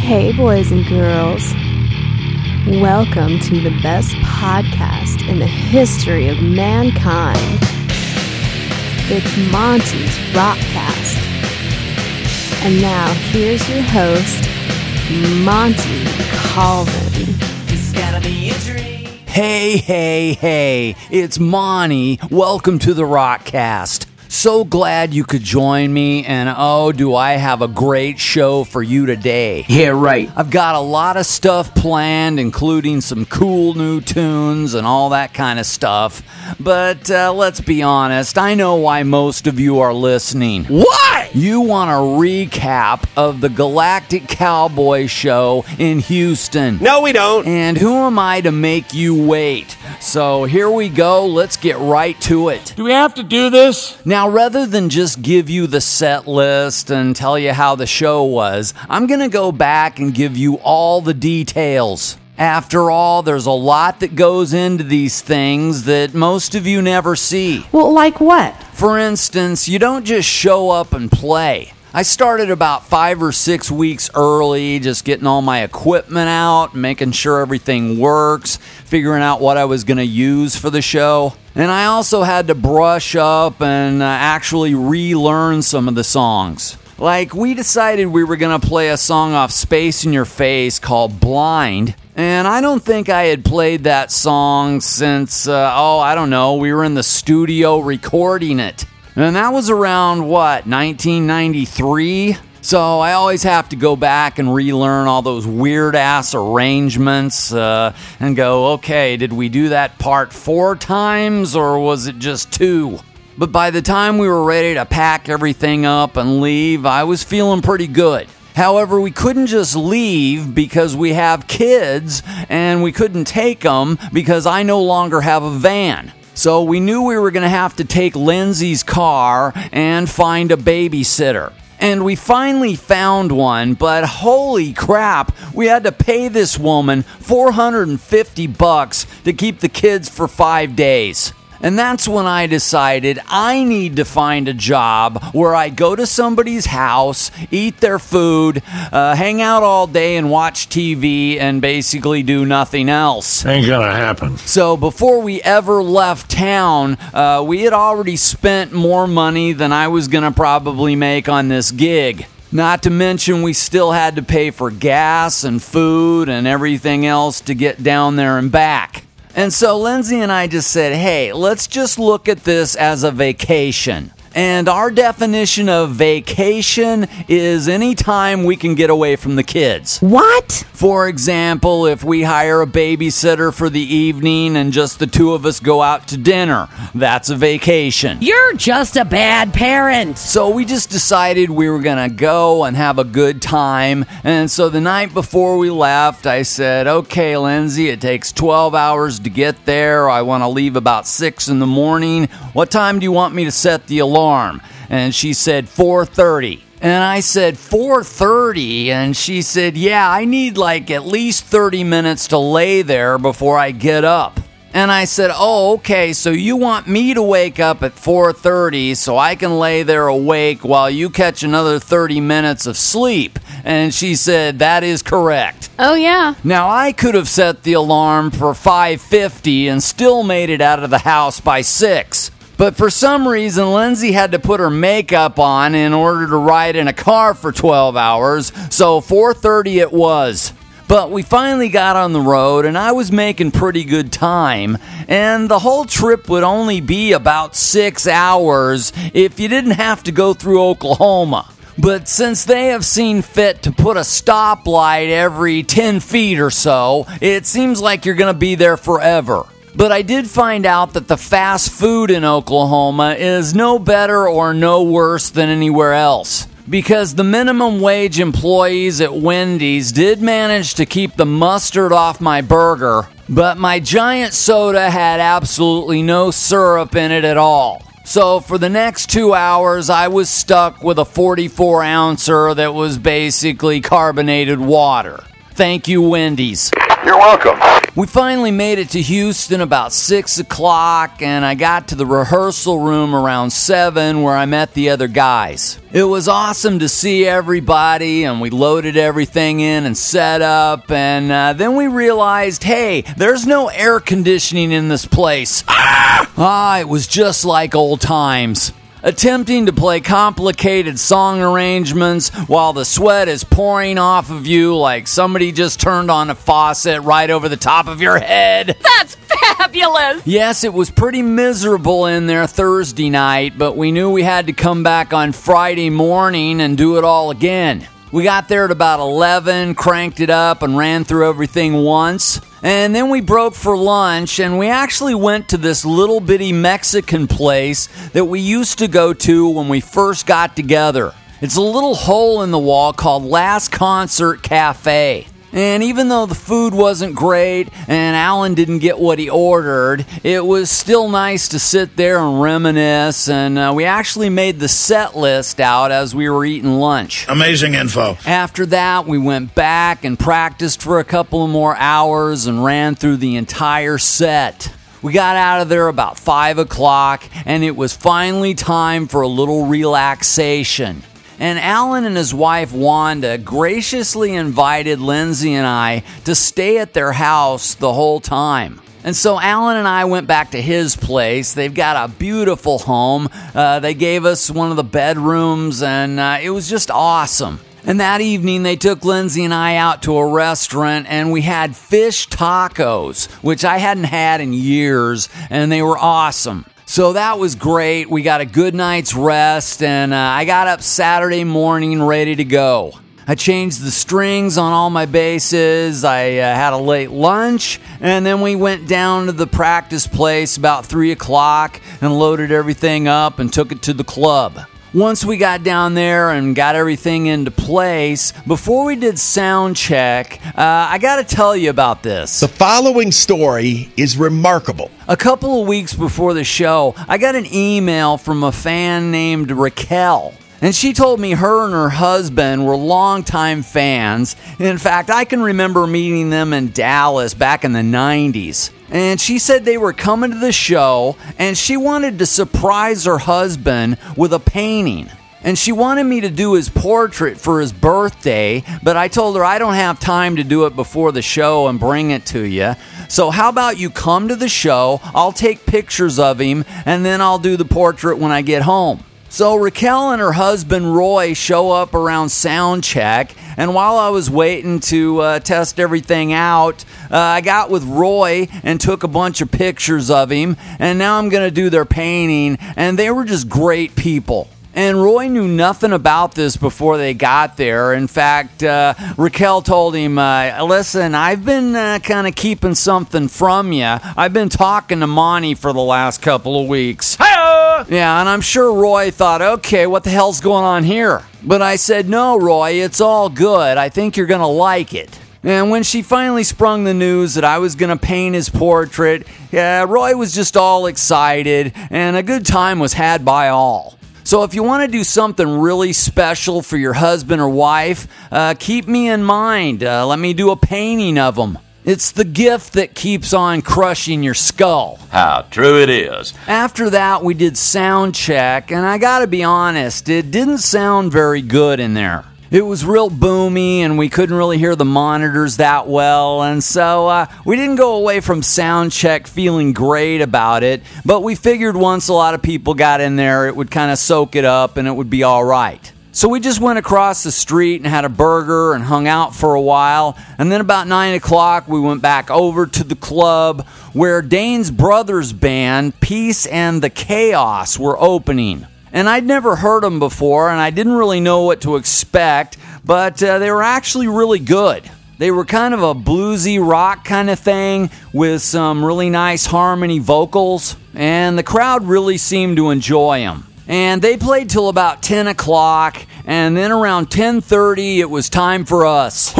Hey, boys and girls. Welcome to the best podcast in the history of mankind. It's Monty's Rockcast. And now, here's your host, Monty Colvin. It's gotta be a dream. Hey, it's Monty. Welcome to the Rockcast. So glad you could join me, and oh, do I have a great show for you today. Yeah, right. I've got a lot of stuff planned, including some cool new tunes and all that kind of stuff. But let's be honest, I know why most of you are listening. What? You want a recap of the Galactic Cowboy Show in Houston. No, we don't. And who am I to make you wait? So here we go. Let's get right to it. Do we have to do this? Now, rather than just give you the set list and tell you how the show was, I'm going to go back and give you all the details. After all, there's a lot that goes into these things that most of you never see. Well, like what? For instance, you don't just show up and play. I started about 5 or 6 weeks early, just getting all my equipment out, making sure everything works, figuring out what I was going to use for the show. And I also had to brush up and actually relearn some of the songs. Like, we decided we were going to play a song off Space in Your Face called Blind. And I don't think I had played that song since, we were in the studio recording it. And that was around, 1993? So I always have to go back and relearn all those weird-ass arrangements and go, okay, did we do that part 4 times or was it just 2? But by the time we were ready to pack everything up and leave, I was feeling pretty good. However, we couldn't just leave because we have kids, and we couldn't take them because I no longer have a van. So we knew we were going to have to take Lindsay's car and find a babysitter. And we finally found one, but holy crap, we had to pay this woman $450 to keep the kids for 5 days. And that's when I decided I need to find a job where I go to somebody's house, eat their food, hang out all day and watch TV and basically do nothing else. Ain't gonna happen. So before we ever left town, we had already spent more money than I was going to probably make on this gig. Not to mention we still had to pay for gas and food and everything else to get down there and back. And so Lindsay and I just said, hey, let's just look at this as a vacation. And our definition of vacation is any time we can get away from the kids. What? For example, if we hire a babysitter for the evening and just the 2 of us go out to dinner, that's a vacation. You're just a bad parent. So we just decided we were going to go and have a good time. And so the night before we left, I said, okay, Lindsay, it takes 12 hours to get there. I want to leave about 6 in the morning. What time do you want me to set the alarm? And she said 4:30. And I said 4:30, and she said, yeah, I need like at least 30 minutes to lay there before I get up. And I said, oh, okay, so you want me to wake up at 4:30 so I can lay there awake while you catch another 30 minutes of sleep. And she said, that is correct. Oh, yeah. Now, I could have set the alarm for 5:50 and still made it out of the house by 6. But for some reason, Lindsay had to put her makeup on in order to ride in a car for 12 hours, so 4:30 it was. But we finally got on the road, and I was making pretty good time, and the whole trip would only be about 6 hours if you didn't have to go through Oklahoma. But since they have seen fit to put a stoplight every 10 feet or so, it seems like you're going to be there forever. But I did find out that the fast food in Oklahoma is no better or no worse than anywhere else. Because the minimum wage employees at Wendy's did manage to keep the mustard off my burger, but my giant soda had absolutely no syrup in it at all. So for the next 2 hours, I was stuck with a 44-ouncer that was basically carbonated water. Thank you, Wendy's. You're welcome. We finally made it to Houston about 6 o'clock, and I got to the rehearsal room around 7 where I met the other guys. It was awesome to see everybody, and we loaded everything in and set up, and then we realized, hey, there's no air conditioning in this place. It was just like old times. Attempting to play complicated song arrangements while the sweat is pouring off of you like somebody just turned on a faucet right over the top of your head. That's fabulous! Yes, it was pretty miserable in there Thursday night, but we knew we had to come back on Friday morning and do it all again. We got there at about 11, cranked it up, and ran through everything once. And then we broke for lunch, and we actually went to this little bitty Mexican place that we used to go to when we first got together. It's a little hole in the wall called Last Concert Cafe. And even though the food wasn't great and Alan didn't get what he ordered, it was still nice to sit there and reminisce, and we actually made the set list out as we were eating lunch. Amazing info. After that, we went back and practiced for a couple of more hours and ran through the entire set. We got out of there about 5 o'clock, and it was finally time for a little relaxation. And Alan and his wife Wanda graciously invited Lindsay and I to stay at their house the whole time. And so Alan and I went back to his place. They've got a beautiful home. They gave us one of the bedrooms, and it was just awesome. And that evening, they took Lindsay and I out to a restaurant, and we had fish tacos, which I hadn't had in years, and they were awesome. So that was great. We got a good night's rest, and I got up Saturday morning ready to go. I changed the strings on all my basses. I had a late lunch, and then we went down to the practice place about 3 o'clock and loaded everything up and took it to the club. Once we got down there and got everything into place, before we did sound check, I got to tell you about this. The following story is remarkable. A couple of weeks before the show, I got an email from a fan named Raquel. And she told me her and her husband were longtime fans. In fact, I can remember meeting them in Dallas back in the 90s. And she said they were coming to the show, and she wanted to surprise her husband with a painting. And she wanted me to do his portrait for his birthday, but I told her I don't have time to do it before the show and bring it to you. So how about you come to the show, I'll take pictures of him, and then I'll do the portrait when I get home. So Raquel and her husband Roy show up around sound check, and while I was waiting to test everything out, I got with Roy and took a bunch of pictures of him, and now I'm going to do their painting, and they were just great people. And Roy knew nothing about this before they got there. In fact, Raquel told him, listen, I've been kind of keeping something from you. I've been talking to Monty for the last couple of weeks. Hi-ya! Yeah, and I'm sure Roy thought, okay, what the hell's going on here? But I said, no, Roy, it's all good. I think you're going to like it. And when she finally sprung the news that I was going to paint his portrait, Roy was just all excited, and a good time was had by all. So if you want to do something really special for your husband or wife, keep me in mind. Let me do a painting of them. It's the gift that keeps on crushing your skull. How true it is. After that, we did sound check, and I gotta be honest, it didn't sound very good in there. It was real boomy, and we couldn't really hear the monitors that well, and so we didn't go away from sound check feeling great about it, but we figured once a lot of people got in there, it would kind of soak it up and it would be all right. So we just went across the street and had a burger and hung out for a while, and then about 9 o'clock we went back over to the club where Dane's Brothers band, Peace and the Chaos, were opening. And I'd never heard them before, and I didn't really know what to expect, but they were actually really good. They were kind of a bluesy rock kind of thing with some really nice harmony vocals, and the crowd really seemed to enjoy them. And they played till about 10 o'clock, and then around 10:30, it was time for us.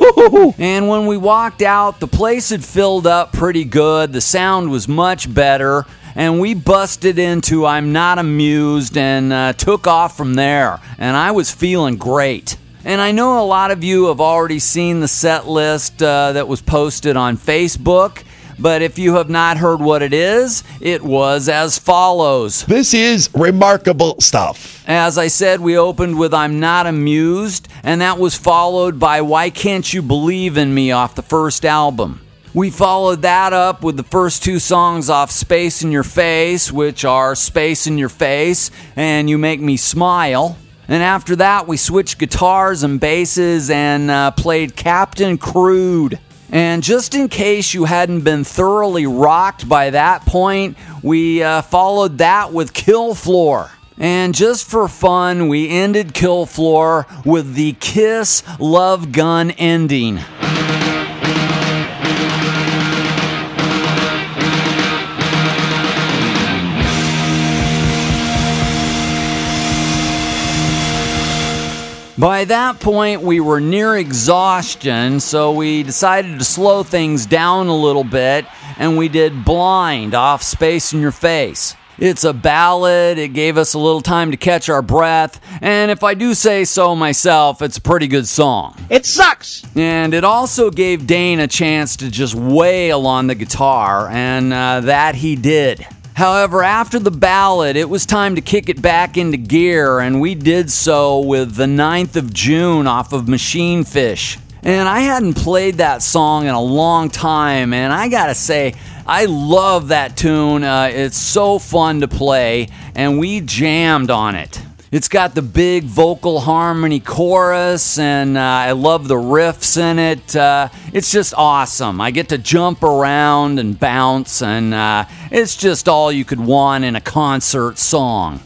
And when we walked out, the place had filled up pretty good. The sound was much better. And we busted into I'm Not Amused and took off from there. And I was feeling great. And I know a lot of you have already seen the set list that was posted on Facebook, but if you have not heard what it was as follows. This is remarkable stuff. As I said, we opened with I'm Not Amused, and that was followed by Why Can't You Believe in Me off the first album. We followed that up with the first two songs off Space in Your Face, which are Space in Your Face and You Make Me Smile. And after that, we switched guitars and basses and played Captain Crude. And just in case you hadn't been thoroughly rocked by that point, we followed that with Kill Floor. And just for fun, we ended Kill Floor with the Kiss Love Gun ending. By that point, we were near exhaustion, so we decided to slow things down a little bit, and we did Blind off Space in Your Face. It's a ballad, it gave us a little time to catch our breath, and if I do say so myself, it's a pretty good song. It sucks! And it also gave Dane a chance to just wail on the guitar, and that he did. However, after the ballad, it was time to kick it back into gear, and we did so with The 9th of June off of Machine Fish. And I hadn't played that song in a long time, and I gotta say, I love that tune. It's so fun to play, and we jammed on it. It's got the big vocal harmony chorus, and I love the riffs in it. It's just awesome. I get to jump around and bounce, and it's just all you could want in a concert song.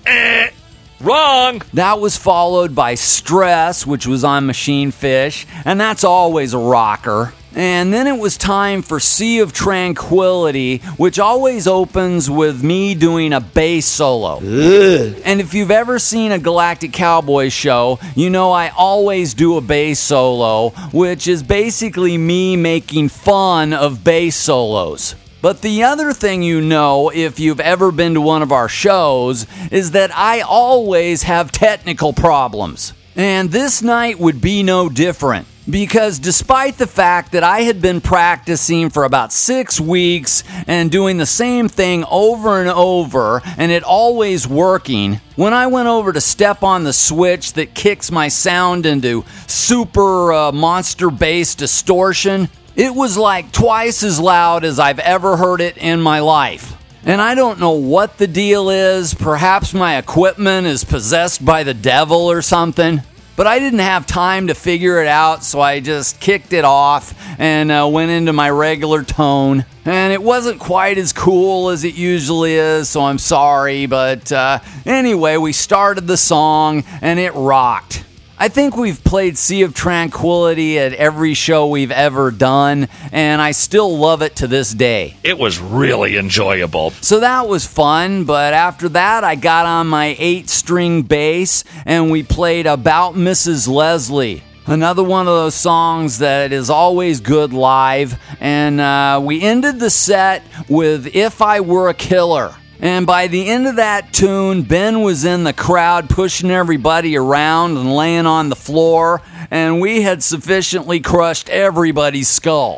Wrong! That was followed by Stress, which was on Machine Fish, and that's always a rocker. And then it was time for Sea of Tranquility, which always opens with me doing a bass solo. Ugh. And if you've ever seen a Galactic Cowboy show, you know I always do a bass solo, which is basically me making fun of bass solos. But the other thing you know, if you've ever been to one of our shows, is that I always have technical problems. And this night would be no different. Because despite the fact that I had been practicing for about 6 weeks and doing the same thing over and over, and it always working, when I went over to step on the switch that kicks my sound into super monster bass distortion, it was like twice as loud as I've ever heard it in my life. And I don't know what the deal is. Perhaps my equipment is possessed by the devil or something. But I didn't have time to figure it out, so I just kicked it off and went into my regular tone. And it wasn't quite as cool as it usually is, so I'm sorry. But anyway, we started the song, and it rocked. I think we've played Sea of Tranquility at every show we've ever done, and I still love it to this day. It was really enjoyable. So that was fun, but after that I got on my 8-string bass and we played About Mrs. Leslie. Another one of those songs that is always good live, and we ended the set with If I Were a Killer. And by the end of that tune, Ben was in the crowd pushing everybody around and laying on the floor, and we had sufficiently crushed everybody's skull.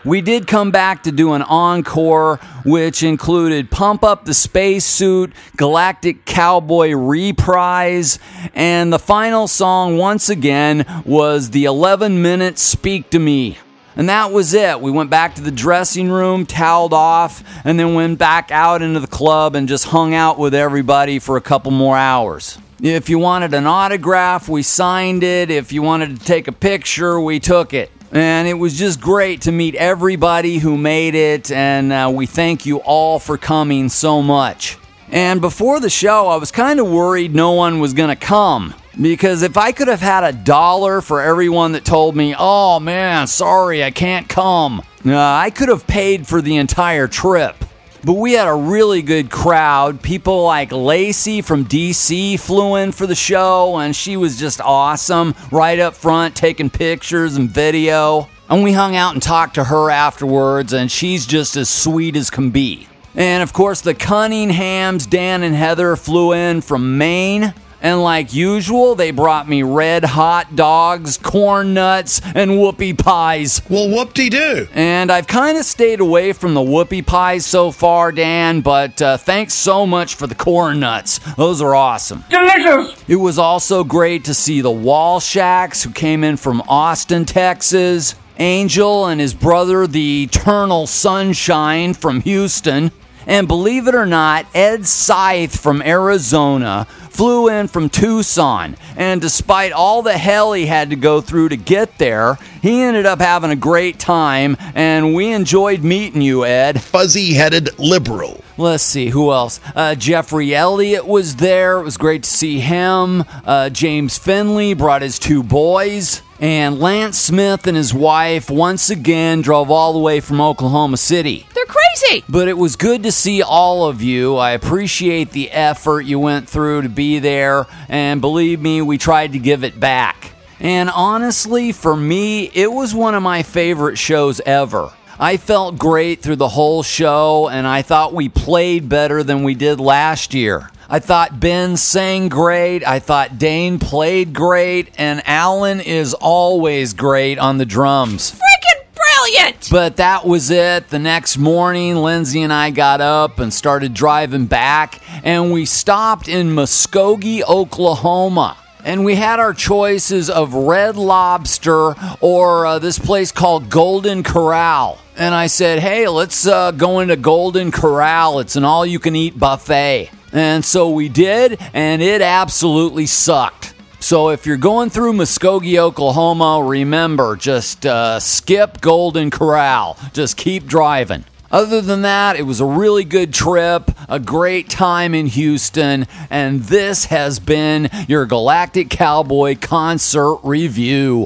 We did come back to do an encore, which included Pump Up the Spacesuit, Galactic Cowboy Reprise, and the final song, once again, was the 11-minute Speak to Me. And that was it. We went back to the dressing room, toweled off, and then went back out into the club and just hung out with everybody for a couple more hours. If you wanted an autograph, we signed it. If you wanted to take a picture, we took it. And it was just great to meet everybody who made it, and we thank you all for coming so much. And before the show, I was kind of worried no one was going to come, because if I could have had $1 for everyone that told me, "Oh man, sorry, I can't come," I could have paid for the entire trip. But we had a really good crowd. People like Lacey from DC flew in for the show, and she was just awesome, right up front, taking pictures and video. And we hung out and talked to her afterwards, and she's just as sweet as can be. And of course, the Cunninghams, Dan and Heather, flew in from Maine. And like usual, they brought me red hot dogs, corn nuts, and whoopie pies. Well, whoop-de-doo. And I've kind of stayed away from the whoopie pies so far, Dan, but thanks so much for the corn nuts. Those are awesome. Delicious! It was also great to see the Walshacks, who came in from Austin, Texas, Angel and his brother, the Eternal Sunshine, from Houston, and believe it or not, Ed Scythe from Arizona flew in from Tucson, and despite all the hell he had to go through to get there, he ended up having a great time, and we enjoyed meeting you, Ed. Fuzzy-headed liberal. Let's see, who else? Jeffrey Elliott was there. It was great to see him. James Finley brought his 2 boys. And Lance Smith and his wife once again drove all the way from Oklahoma City. They're crazy. But it was good to see all of you. I appreciate the effort you went through to be there. And believe me, we tried to give it back. And honestly, for me, it was one of my favorite shows ever. I felt great through the whole show, and I thought we played better than we did last year. I thought Ben sang great, I thought Dane played great, and Alan is always great on the drums. Freaking brilliant. But that was it. The next morning, Lindsay and I got up and started driving back, and we stopped in Muskogee, Oklahoma. And we had our choices of Red Lobster or this place called Golden Corral. And I said, hey, let's go into Golden Corral. It's an all-you-can-eat buffet. And so we did, and it absolutely sucked. So if you're going through Muskogee, Oklahoma, remember, just skip Golden Corral. Just keep driving. Other than that, it was a really good trip, a great time in Houston, and this has been your Galactic Cowboy Concert Review.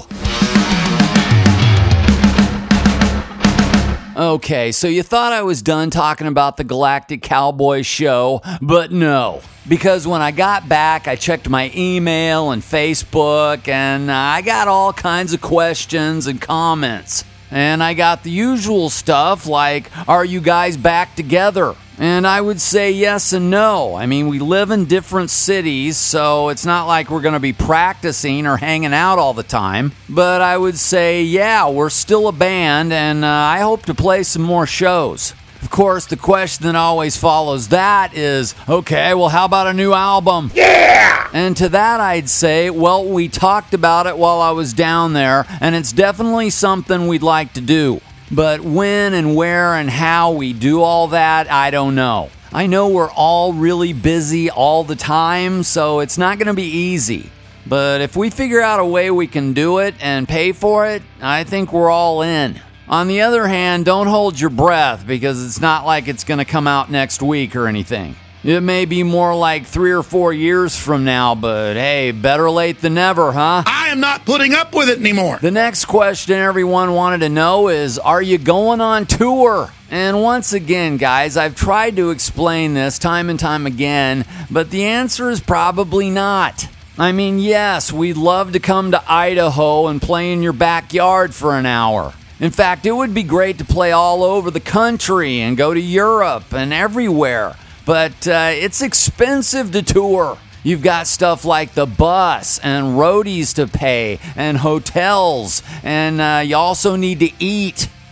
Okay, so you thought I was done talking about the Galactic Cowboy show, but no. Because when I got back, I checked my email and Facebook, and I got all kinds of questions and comments. And I got the usual stuff like, are you guys back together? And I would say yes and no. I mean, we live in different cities, so it's not like we're going to be practicing or hanging out all the time. But I would say, yeah, we're still a band, and I hope to play some more shows. Of course, the question that always follows that is, okay, well, how about a new album? Yeah! And to that I'd say, well, we talked about it while I was down there, and it's definitely something we'd like to do. But when and where and how we do all that, I don't know. I know we're all really busy all the time, so it's not going to be easy. But if we figure out a way we can do it and pay for it, I think we're all in. On the other hand, don't hold your breath, because it's not like it's going to come out next week or anything. It may be more like 3 or 4 years from now, but hey, better late than never, huh? I am not putting up with it anymore. The next question everyone wanted to know is, are you going on tour? And once again, guys, I've tried to explain this time and time again, but the answer is probably not. I mean, yes, we'd love to come to Idaho and play in your backyard for an hour. In fact, it would be great to play all over the country and go to Europe and everywhere. But it's expensive to tour. You've got stuff like the bus and roadies to pay and hotels. And you also need to eat.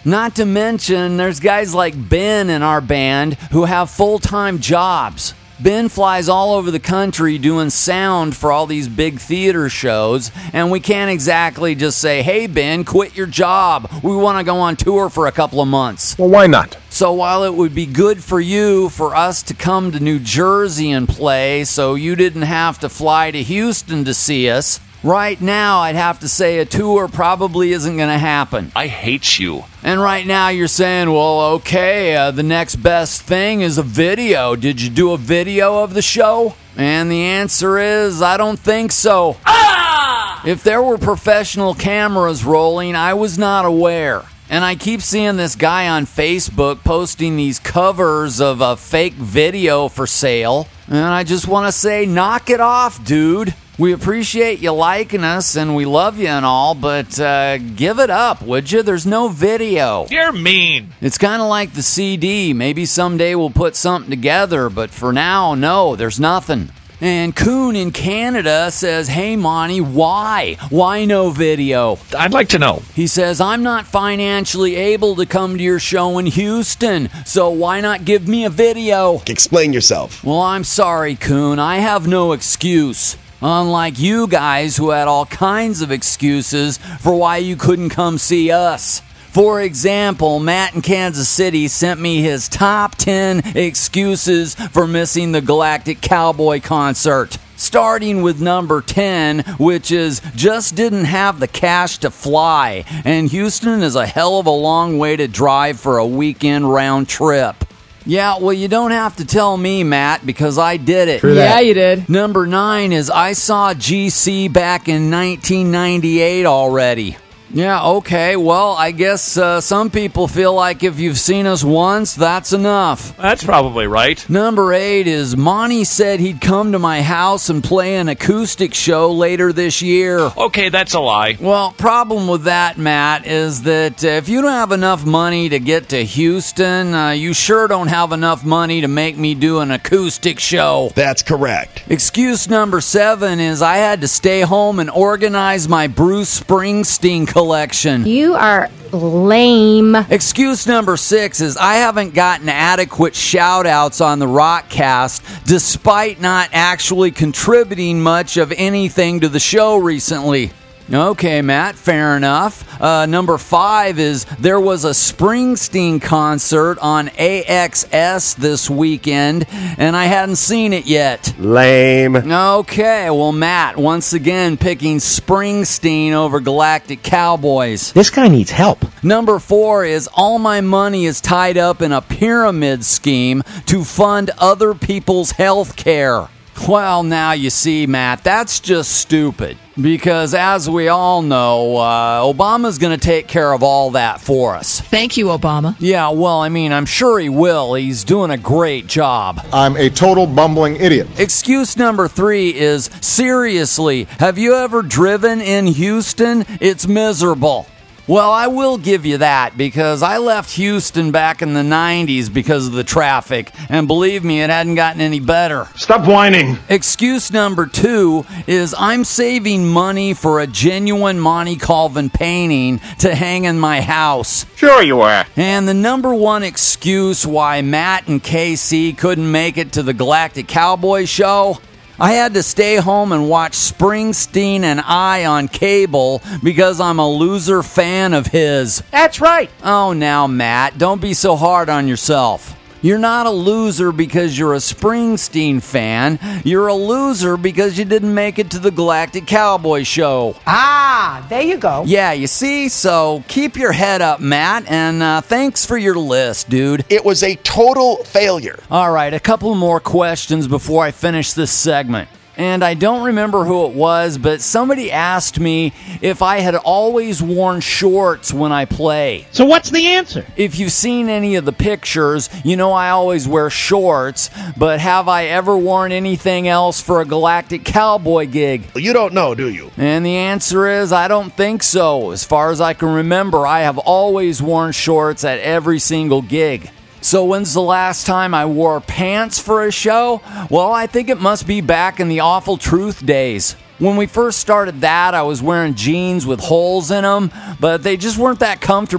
Not to mention, there's guys like Ben in our band who have full-time jobs. Ben flies all over the country doing sound for all these big theater shows, and we can't exactly just say, hey, Ben, quit your job. We want to go on tour for a couple of months. Well, why not? So while it would be good for you for us to come to New Jersey and play so you didn't have to fly to Houston to see us, right now I'd have to say a tour probably isn't going to happen. I hate you. And right now you're saying, well, okay, the next best thing is a video. Did you do a video of the show? And the answer is, I don't think so. If there were professional cameras rolling, I was not aware. And I keep seeing this guy on Facebook posting these covers of a fake video for sale. And I just want to say, knock it off, dude. We appreciate you liking us and we love you and all, but give it up, would you? There's no video. You're mean. It's kind of like the CD. Maybe someday we'll put something together, but for now, no, there's nothing. And Coon in Canada says, hey, Monty, why? Why no video? I'd like to know. He says, I'm not financially able to come to your show in Houston, so why not give me a video? Explain yourself. Well, I'm sorry, Coon. I have no excuse. Unlike you guys who had all kinds of excuses for why you couldn't come see us. For example, Matt in Kansas City sent me his top 10 excuses for missing the Galactic Cowboy concert. Starting with number 10, which is just didn't have the cash to fly, and Houston is a hell of a long way to drive for a weekend round trip. Yeah, well, you don't have to tell me, Matt, because I did it. Yeah, you did. Number 9 is I saw GC back in 1998 already. Yeah, okay, well, I guess some people feel like if you've seen us once, that's enough. That's probably right. Number 8 is Monty said he'd come to my house and play an acoustic show later this year. Okay, that's a lie. Well, problem with that, Matt, is that if you don't have enough money to get to Houston, you sure don't have enough money to make me do an acoustic show. That's correct. Excuse number 7 is I had to stay home and organize my Bruce Springsteen collection. You are lame. Excuse number 6 is I haven't gotten adequate shout-outs on the Rockcast despite not actually contributing much of anything to the show recently. Okay, Matt, fair enough. Number 5 is there was a Springsteen concert on AXS this weekend, and I hadn't seen it yet. Lame. Okay, well, Matt, once again picking Springsteen over Galactic Cowboys. This guy needs help. Number 4 is all my money is tied up in a pyramid scheme to fund other people's health care. Well, now you see, Matt, that's just stupid. Because as we all know, Obama's going to take care of all that for us. Thank you, Obama. Yeah, well, I mean, I'm sure he will. He's doing a great job. I'm a total bumbling idiot. Excuse number 3 is, seriously, have you ever driven in Houston? It's miserable. Well, I will give you that because I left Houston back in the 90s because of the traffic, and believe me, it hadn't gotten any better. Stop whining. Excuse number 2 is I'm saving money for a genuine Monty Colvin painting to hang in my house. Sure you are. And the number 1 excuse why Matt and KC couldn't make it to the Galactic Cowboy show? I had to stay home and watch Springsteen and I on cable because I'm a loser fan of his. That's right. Oh, now, Matt, don't be so hard on yourself. You're not a loser because you're a Springsteen fan. You're a loser because you didn't make it to the Galactic Cowboy show. Ah, there you go. Yeah, you see? So keep your head up, Matt, and thanks for your list, dude. It was a total failure. All right, a couple more questions before I finish this segment. And I don't remember who it was, but somebody asked me if I had always worn shorts when I play. So what's the answer? If you've seen any of the pictures, you know I always wear shorts, but have I ever worn anything else for a Galactic Cowboy gig? You don't know, do you? And the answer is I don't think so. As far as I can remember, I have always worn shorts at every single gig. So when's the last time I wore pants for a show? Well, I think it must be back in the Awful Truth days. When we first started that, I was wearing jeans with holes in them, but they just weren't that comfortable.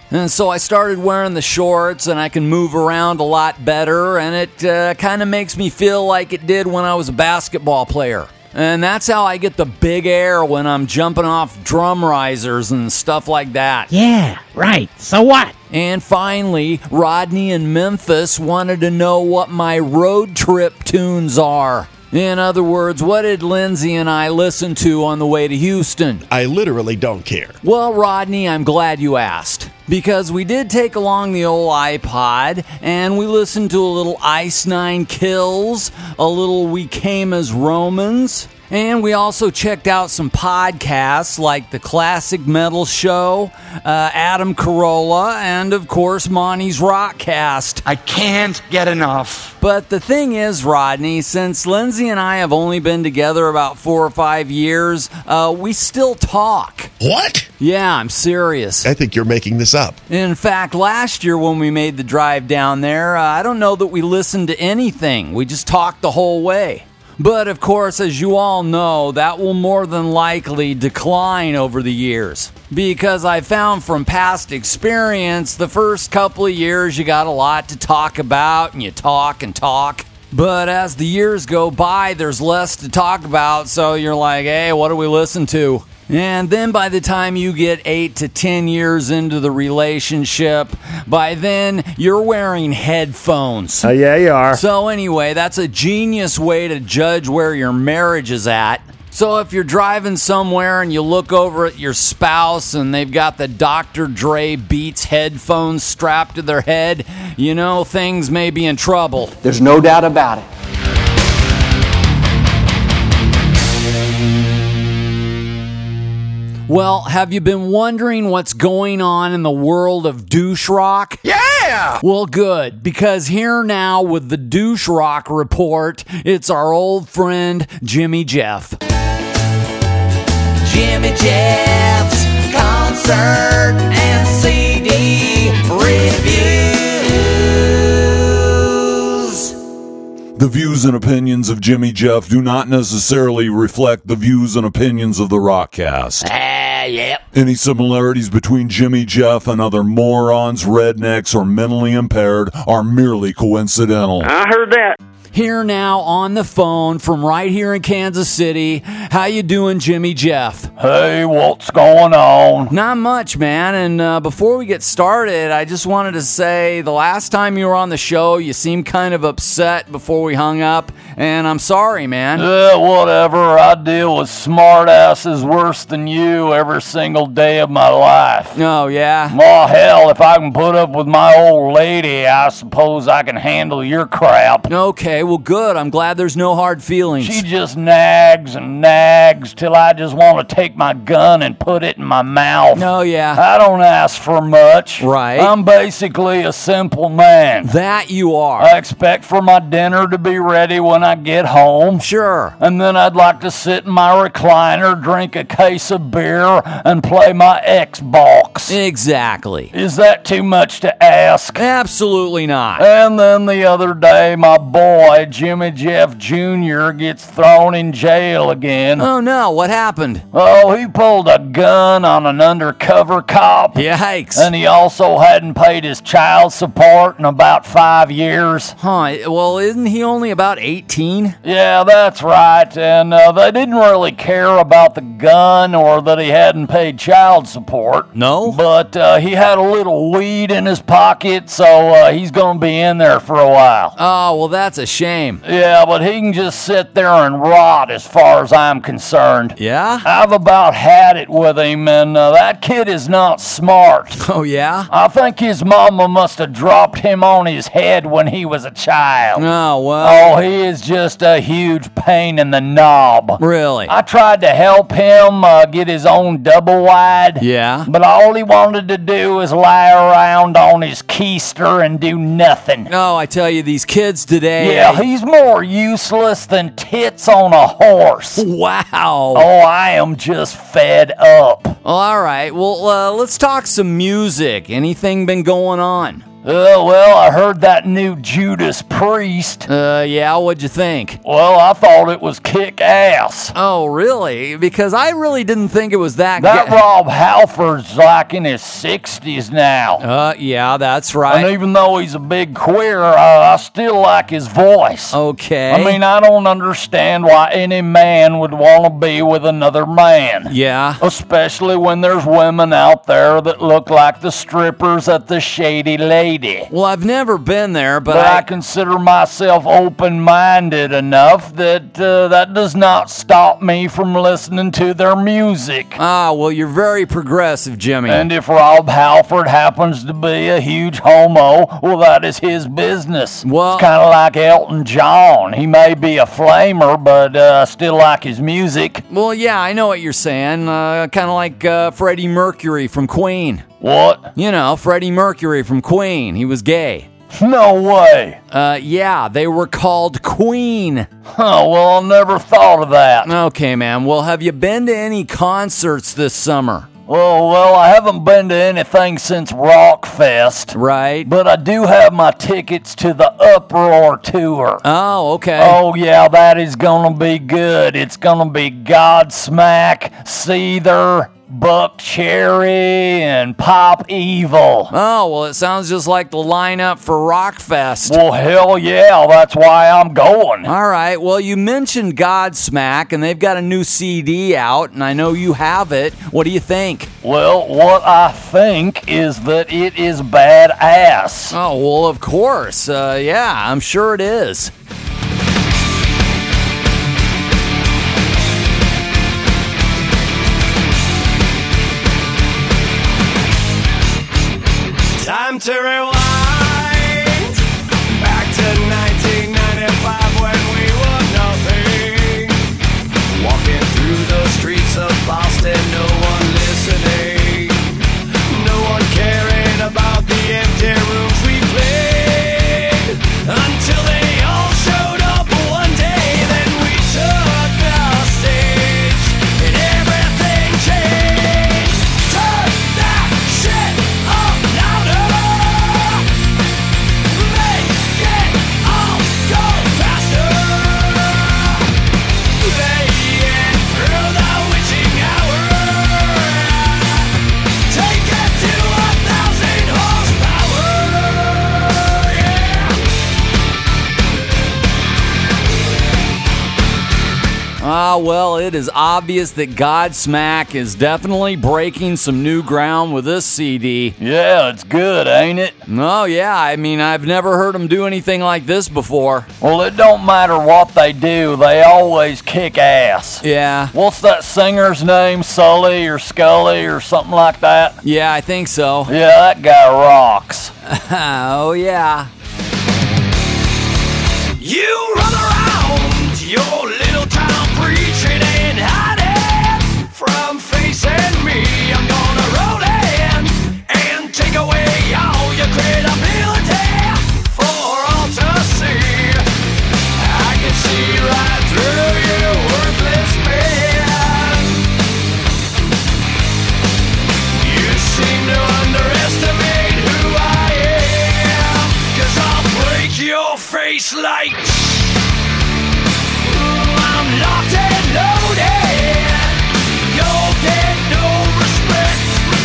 And so I started wearing the shorts, and I can move around a lot better, and it kind of makes me feel like it did when I was a basketball player. And that's how I get the big air when I'm jumping off drum risers and stuff like that. Yeah, right. So what? And finally, Rodney in Memphis wanted to know what my road trip tunes are. In other words, what did Lindsay and I listen to on the way to Houston? I literally don't care. Well, Rodney, I'm glad you asked. Because we did take along the old iPod, and we listened to a little Ice Nine Kills, a little We Came as Romans, and we also checked out some podcasts like the Classic Metal Show, Adam Carolla, and of course Monty's Rockcast. I can't get enough. But the thing is, Rodney, since Lindsay and I have only been together about 4 or 5 years, we still talk. What? Yeah, I'm serious. I think you're making this up. In fact, last year when we made the drive down there, I don't know that we listened to anything. We just talked the whole way. But of course, as you all know, that will more than likely decline over the years. Because I found from past experience, the first couple of years you got a lot to talk about, and you talk and talk. But as the years go by, there's less to talk about, so you're like, hey, what do we listen to? And then by the time you get 8 to 10 years into the relationship, by then you're wearing headphones. Yeah, you are. So anyway, that's a genius way to judge where your marriage is at. So if you're driving somewhere and you look over at your spouse and they've got the Dr. Dre Beats headphones strapped to their head, you know things may be in trouble. There's no doubt about it. Well, have you been wondering what's going on in the world of douche rock? Yeah! Well, good, because here now with the Douche Rock Report, it's our old friend Jimmy Jeff. Jimmy Jeff's concert and CD reviews. The views and opinions of Jimmy Jeff do not necessarily reflect the views and opinions of the Rockcast. Yep. Any similarities between Jimmy Jeff and other morons, rednecks, or mentally impaired are merely coincidental. I heard that. Here now on the phone from right here in Kansas City. How you doing, Jimmy Jeff? Hey, what's going on? Not much, man. And before we get started, I just wanted to say the last time you were on the show, you seemed kind of upset before we hung up. And I'm sorry, man. Yeah, whatever. I deal with smart asses worse than you every single day of my life. Oh, yeah? Well, hell, if I can put up with my old lady, I suppose I can handle your crap. Okay, well, good. I'm glad there's no hard feelings. She just nags and nags till I just want to take my gun and put it in my mouth. Oh, yeah. I don't ask for much. Right. I'm basically a simple man. That you are. I expect for my dinner to be ready when I get home. Sure. And then I'd like to sit in my recliner, drink a case of beer, and play my Xbox. Exactly. Is that too much to ask? Absolutely not. And then the other day, my boy, Jimmy Jeff Jr., gets thrown in jail again. Oh, no. What happened? Oh, he pulled a gun on an undercover cop. Yikes. And he also hadn't paid his child support in about 5 years. Huh. Well, isn't he only about 18? Yeah, that's right. And they didn't really care about the gun or that he hadn't paid child support. No? But he had a little weed in his pocket, so he's going to be in there for a while. Oh, well, that's a shame. Yeah, but he can just sit there and rot as far as I'm concerned. Yeah? I've about had it with him, and that kid is not smart. Oh, yeah? I think his mama must have dropped him on his head when he was a child. Oh, well. Oh, he is just a huge pain in the knob. Really? I tried to help him get his own double wide. Yeah? But all he wanted to do was lie around on his keister and do nothing. Oh, I tell you, these kids today. Yeah, he's more useless than tits on a horse. Wow. Oh, I am just fed up. All right. Well, let's talk some music. Anything been going on? Well, I heard that new Judas Priest. Yeah, what'd you think? Well, I thought it was kick-ass. Oh, really? Because I really didn't think it was that That Rob Halford's like in his 60s now. Yeah, that's right. And even though he's a big queer, I still like his voice. Okay. I mean, I don't understand why any man would want to be with another man. Yeah. Especially when there's women out there that look like the strippers at the Shady Lady. Well, I've never been there, but I consider myself open-minded enough that that does not stop me from listening to their music. Ah, well, you're very progressive, Jimmy. And if Rob Halford happens to be a huge homo, well, that is his business. Well, it's kind of like Elton John. He may be a flamer, but I still like his music. Well, yeah, I know what you're saying. Kind of like Freddie Mercury from Queen. What? You know, Freddie Mercury from Queen. He was gay. No way. Yeah, they were called Queen. Huh, well, I never thought of that. Okay, man. Well, have you been to any concerts this summer? Oh, well, I haven't been to anything since Rockfest. Right. But I do have my tickets to the Uproar tour. Oh, okay. Oh, yeah, that is gonna be good. It's gonna be Godsmack, Seether, Buck Cherry, and Pop Evil. Oh, well, it sounds just like the lineup for Rockfest. Well, hell yeah, that's why I'm going. All right, well, you mentioned Godsmack, and they've got a new CD out, and I know you have it. What do you think? Well, what I think is that it is badass. Oh, well, of course. Yeah, I'm sure it is. Time to rewind back to 1995 when we were nothing. Walking through the streets of Boston, no one listening, no one caring about the empty rooms we played until they all showed up one day. Then we took the stage and everything changed. Turn that shit up louder. Well, it is obvious that Godsmack is definitely breaking some new ground with this CD. Yeah, it's good, ain't it? Oh, yeah. I mean, I've never heard them do anything like this before. Well, it don't matter what they do. They always kick ass. Yeah. What's that singer's name? Sully or Scully or something like that? Yeah, I think so. Yeah, that guy rocks. Oh, yeah. You run around your little town preaching and hiding from facing me. I'm gonna roll in and take away all your credibility for all to see. I can see right through you, worthless man. You seem to underestimate who I am, 'cause I'll break your face like I'm locked and loaded. You'll get no respect.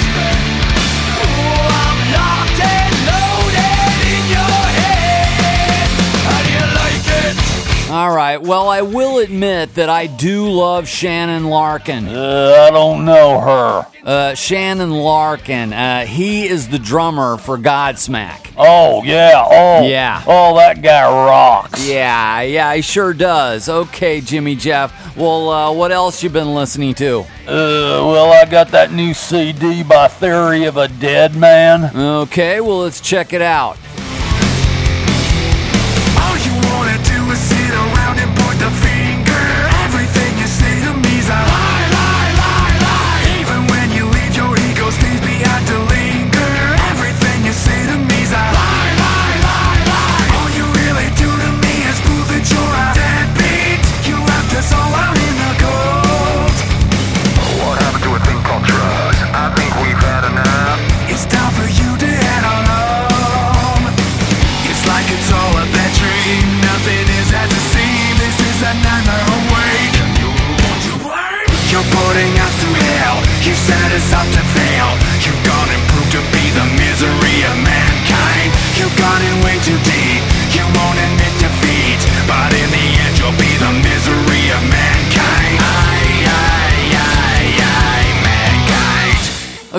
I'm locked and loaded in your head. How do you like it? All right. Well, I will admit that I do love Shannon Larkin. I don't know her. Shannon Larkin. He is the drummer for Godsmack. Oh, yeah. Oh, yeah. Oh, that guy rocks. Yeah, he sure does. Okay, Jimmy Jeff. Well, what else you been listening to? Well, I got that new CD by Theory of a Dead Man. Okay, well, let's check it out. All you wanna do is sit around and point the finger. Everything you say to me's a lie, lie, lie, lie. Even when you leave, your ego stays behind to linger. Everything you say to me's a lie, lie, lie, lie. All you really do to me is prove that you're a deadbeat. You left us all out in the cold. What happened to a thing called trust? I think we've had enough. It's time for you to head on up.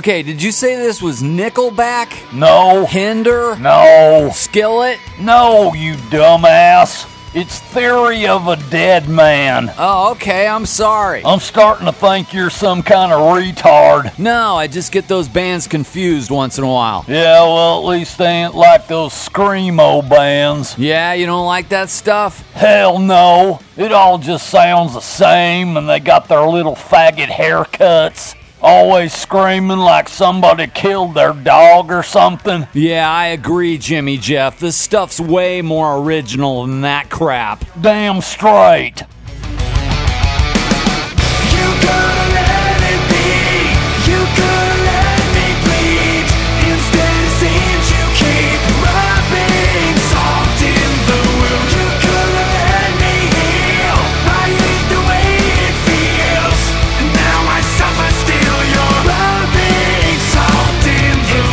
Okay, did you say this was Nickelback? No. Hinder? No. Skillet? No, you dumbass. It's Theory of a Dead Man. Oh, okay, I'm sorry. I'm starting to think you're some kind of retard. No, I just get those bands confused once in a while. Yeah, well, at least they ain't like those screamo bands. Yeah, you don't like that stuff? Hell no. It all just sounds the same, and they got their little faggot haircuts. Always screaming like somebody killed their dog or something. Yeah, I agree, Jimmy Jeff. This stuff's way more original than that crap. Damn straight. You could've let it be. You could've let me bleed. Instead it seems you keep rubbing salt in the wound. You could've let me heal. I hate the way it feels. And now I suffer still. You're rubbing salt in the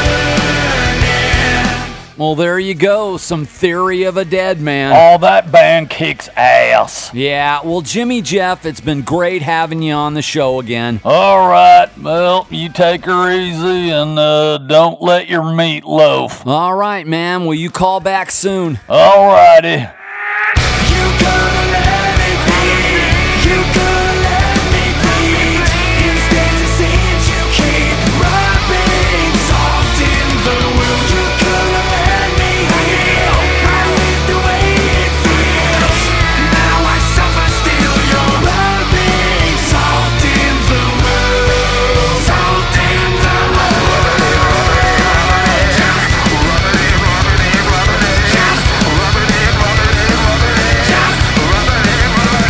wound. Well, there you go. Some Theory of a Dead Man. All that band kicks ass. Yeah, well, Jimmy Jeff, it's been great having you on the show again. All right, well, you take her easy and don't let your meat loaf. All right, man. Will you call back soon? All righty. You could've let it be. You could've let me bleed. Instead it seems you keep rubbing salt in the wound. You could've let me heal. I hate the way it feels. Now I suffer still. You're rubbing salt in the wound. Salt in the wound. Just rub it in, rub it in, rub it in. Just rub it in, rub it in, rub it in. Just rub it in,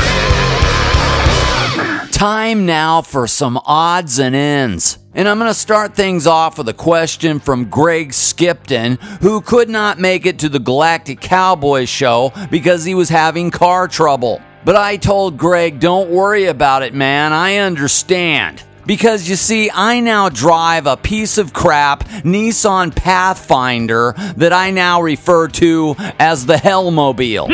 rub it in. Time now for some odds and ends. And I'm going to start things off with a question from Greg Skipton, who could not make it to the Galactic Cowboy show because he was having car trouble. But I told Greg, don't worry about it, man. I understand. Because you see, I now drive a piece of crap Nissan Pathfinder that I now refer to as the Hellmobile.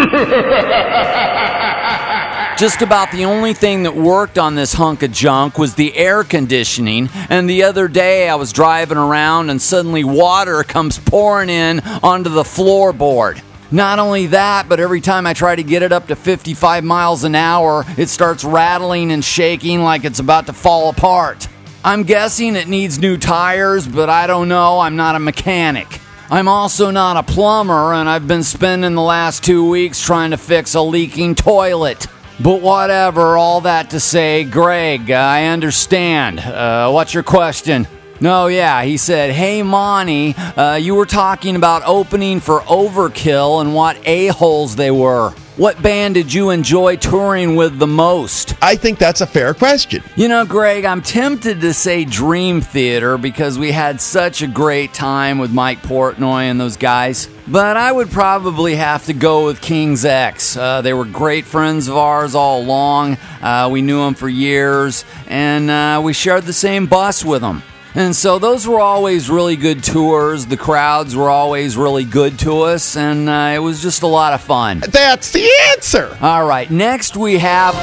Just about the only thing that worked on this hunk of junk was the air conditioning, and the other day I was driving around and suddenly water comes pouring in onto the floorboard. Not only that, but every time I try to get it up to 55 miles an hour, it starts rattling and shaking like it's about to fall apart. I'm guessing it needs new tires, but I don't know, I'm not a mechanic. I'm also not a plumber, and I've been spending the last 2 weeks trying to fix a leaking toilet. But whatever, all that to say, Greg, I understand. What's your question? No, yeah, he said, hey, Monty, you were talking about opening for Overkill and what a-holes they were. What band did you enjoy touring with the most? I think that's a fair question. You know, Greg, I'm tempted to say Dream Theater because we had such a great time with Mike Portnoy and those guys. But I would probably have to go with King's X. They were great friends of ours all along. We knew them for years, and we shared the same bus with them. And so those were always really good tours. The crowds were always really good to us, and it was just a lot of fun. That's the answer. All right, next we have...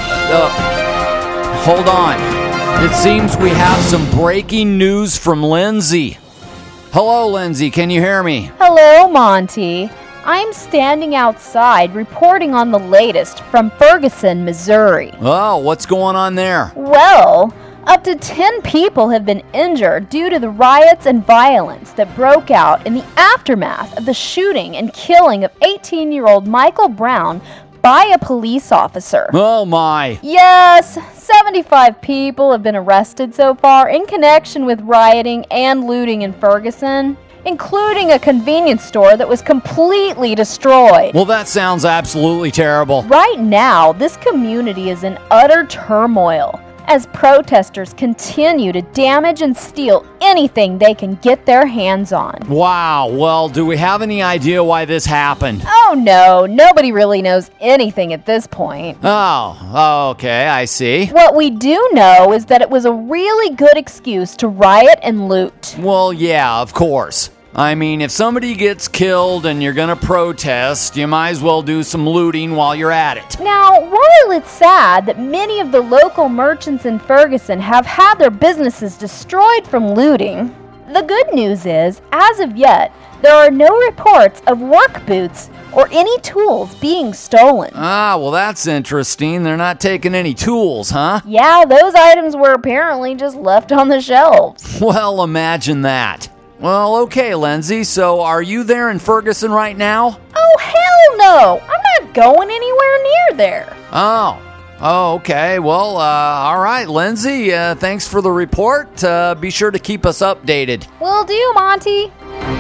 hold on. It seems we have some breaking news from Lindsay. Hello, Lindsay. Can you hear me? Hello, Monty. I'm standing outside reporting on the latest from Ferguson, Missouri. Oh, what's going on there? Well, up to 10 people have been injured due to the riots and violence that broke out in the aftermath of the shooting and killing of 18-year-old Michael Brown by a police officer. Oh, my. Yes, 75 people have been arrested so far in connection with rioting and looting in Ferguson, including a convenience store that was completely destroyed. Well, that sounds absolutely terrible. Right now, this community is in utter turmoil as protesters continue to damage and steal anything they can get their hands on. Wow, well, do we have any idea why this happened? Oh no, nobody really knows anything at this point. Oh, okay, I see. What we do know is that it was a really good excuse to riot and loot. Well, yeah, of course. I mean, if somebody gets killed and you're gonna protest, you might as well do some looting while you're at it. Now, while it's sad that many of the local merchants in Ferguson have had their businesses destroyed from looting, the good news is, as of yet, there are no reports of work boots or any tools being stolen. Ah, well, that's interesting. They're not taking any tools, huh? Yeah, those items were apparently just left on the shelves. Well, imagine that. Well, okay, Lindsay, so are you there in Ferguson right now? Oh, hell no! I'm not going anywhere near there. Oh, okay. Well, all right, Lindsay, thanks for the report. Be sure to keep us updated. Will do, Monty.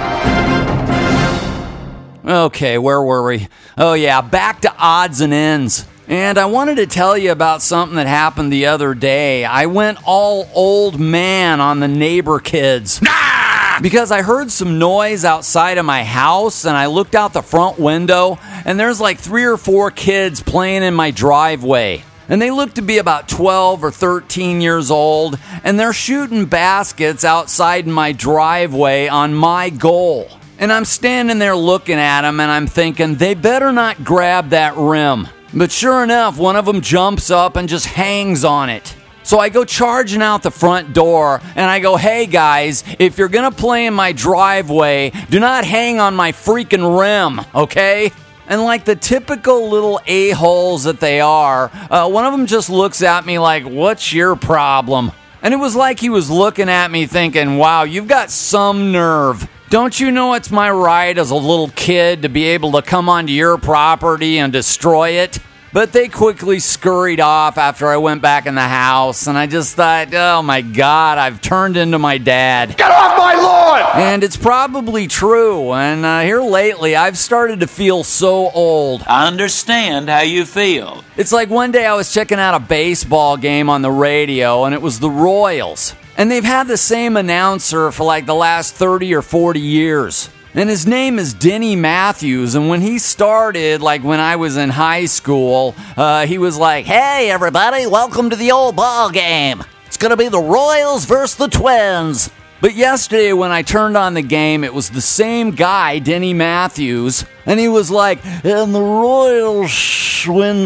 Okay, where were we? Oh, yeah, back to odds and ends. And I wanted to tell you about something that happened the other day. I went all old man on the neighbor kids. Because I heard some noise outside of my house, and I looked out the front window, and there's like 3 or 4 kids playing in my driveway. And they look to be about 12 or 13 years old, and they're shooting baskets outside my driveway on my goal. And I'm standing there looking at them, and I'm thinking, they better not grab that rim. But sure enough, one of them jumps up and just hangs on it. So I go charging out the front door, and I go, hey guys, if you're gonna play in my driveway, do not hang on my freaking rim, okay? And like the typical little a-holes that they are, one of them just looks at me like, what's your problem? And it was like he was looking at me thinking, wow, you've got some nerve. Don't you know it's my right as a little kid to be able to come onto your property and destroy it? But they quickly scurried off after I went back in the house, and I just thought, oh my God, I've turned into my dad. Get off my lawn! And it's probably true, and here lately I've started to feel so old. I understand how you feel. It's like one day I was checking out a baseball game on the radio, and it was the Royals. And they've had the same announcer for like the last 30 or 40 years. And his name is Denny Matthews, and when he started, like when I was in high school, he was like, hey everybody, welcome to the old ball game. It's gonna be the Royals versus the Twins. But yesterday when I turned on the game, it was the same guy, Denny Matthews, and he was like, and the Royals win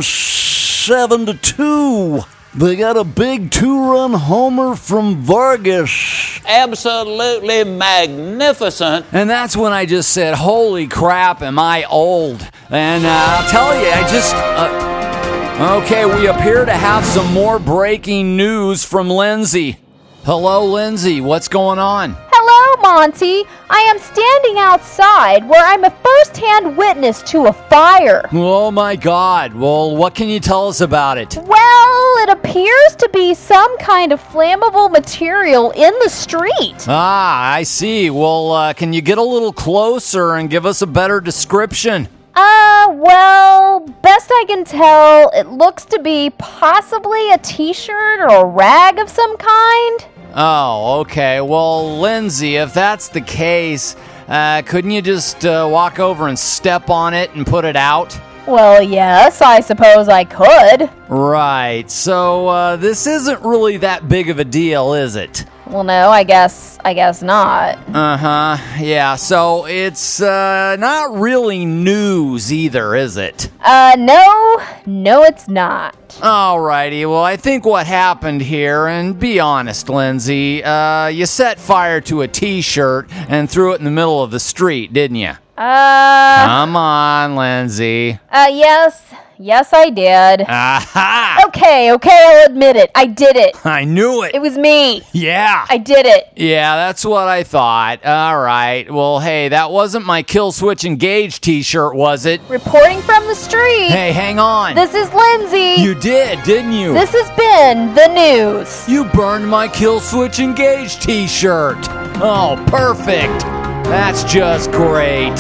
7-2. They got a big 2-run homer from Vargas. Absolutely magnificent. And that's when I just said, holy crap, am I old? And I'll tell you, okay, we appear to have some more breaking news from Lindsay. Hello, Lindsay, what's going on? Hello, Monty. I am standing outside where I'm a first-hand witness to a fire. Oh my God. Well, what can you tell us about it? Well, it appears to be some kind of flammable material in the street. Ah, I see. Well, can you get a little closer and give us a better description? Well, best I can tell, it looks to be possibly a t-shirt or a rag of some kind. Oh, okay. Well, Lindsay, if that's the case, couldn't you just walk over and step on it and put it out? Well, yes, I suppose I could. Right. So, this isn't really that big of a deal, is it? Well, no, I guess not. Uh-huh. Yeah, so it's not really news either, is it? No, it's not. Alrighty, well, I think what happened here, and be honest, Lindsay, you set fire to a t-shirt and threw it in the middle of the street, didn't you? Come on, Lindsay. Yes, I did. Aha! Okay, I'll admit it. I did it. I knew it. It was me. Yeah. I did it. Yeah, that's what I thought. All right. Well, hey, that wasn't my Kill Switch Engage t-shirt, was it? Reporting from the street. Hey, hang on. This is Lindsay. You did, didn't you? This has been the news. You burned my Kill Switch Engage t-shirt. Oh, perfect. That's just great.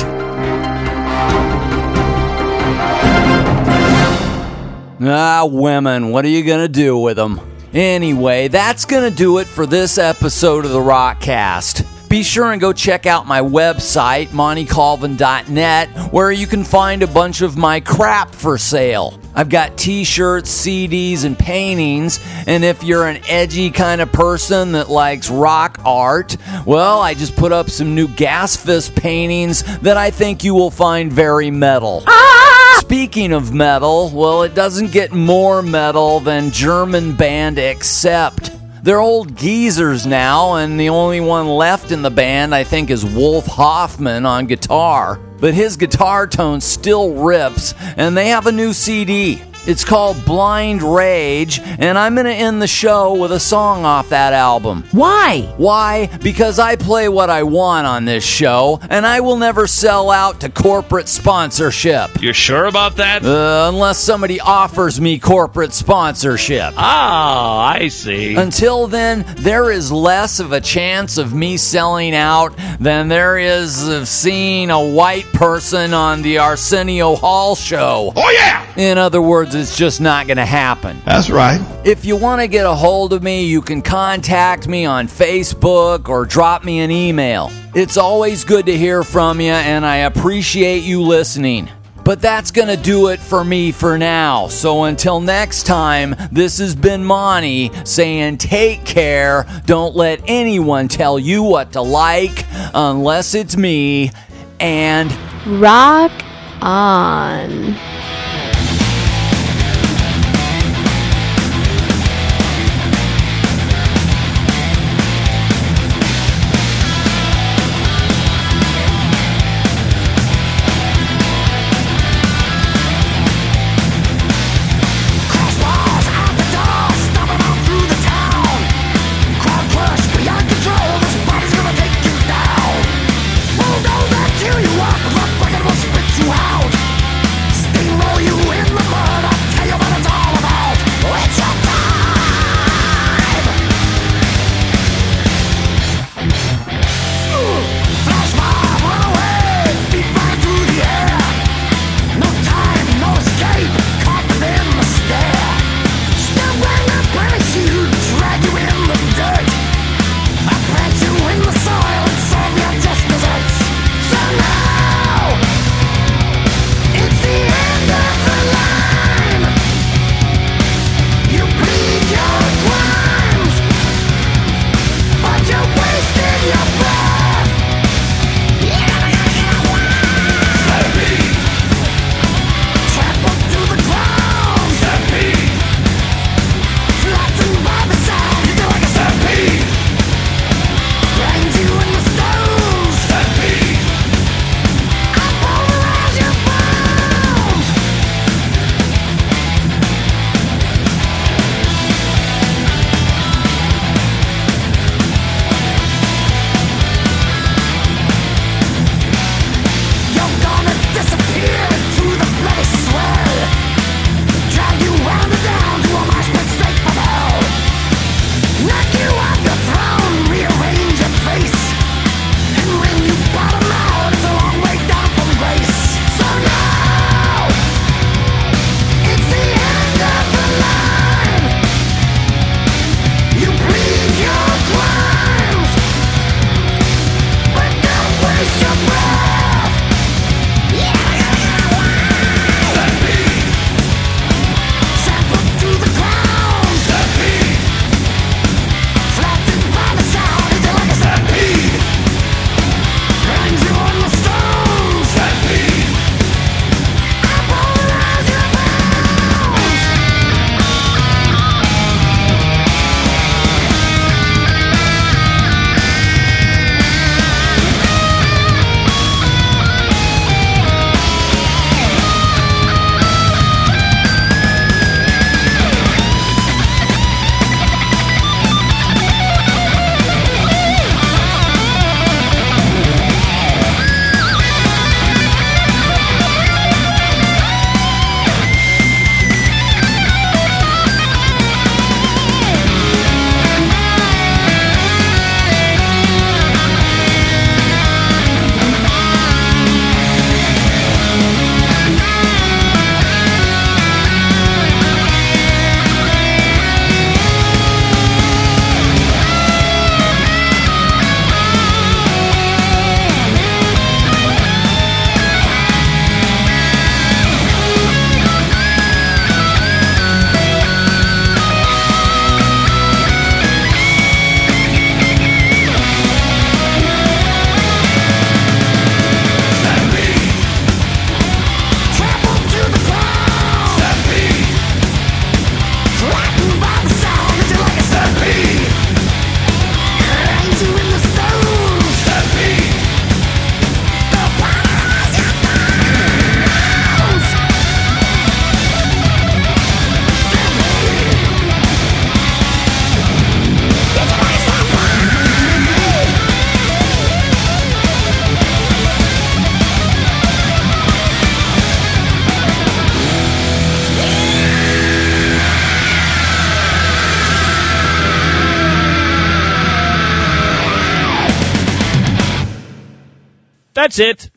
Women, what are you gonna do with them? Anyway, that's gonna do it for this episode of the Rockcast. Be sure and go check out my website, montycolvin.net, where you can find a bunch of my crap for sale. I've got t-shirts, CDs, and paintings, and if you're an edgy kind of person that likes rock art, well, I just put up some new Gas Fist paintings that I think you will find very metal. Speaking of metal, well, it doesn't get more metal than German band Accept. They're old geezers now, and the only one left in the band, I think, is Wolf Hoffman on guitar. But his guitar tone still rips, and they have a new CD. It's called Blind Rage, and I'm going to end the show with a song off that album. Why? Why? Because I play what I want on this show, and I will never sell out to corporate sponsorship. You sure about that? Unless somebody offers me corporate sponsorship. Ah, I see. Until then, there is less of a chance of me selling out than there is of seeing a white person on the Arsenio Hall show. Oh, yeah! In other words, it's just not going to happen. That's right. If you want to get a hold of me, you can contact me on Facebook or drop me an email. It's always good to hear from you, and I appreciate you listening. But that's going to do it for me for now. So until next time, this has been Monty saying take care. Don't let anyone tell you what to like unless it's me. And rock on. That's it.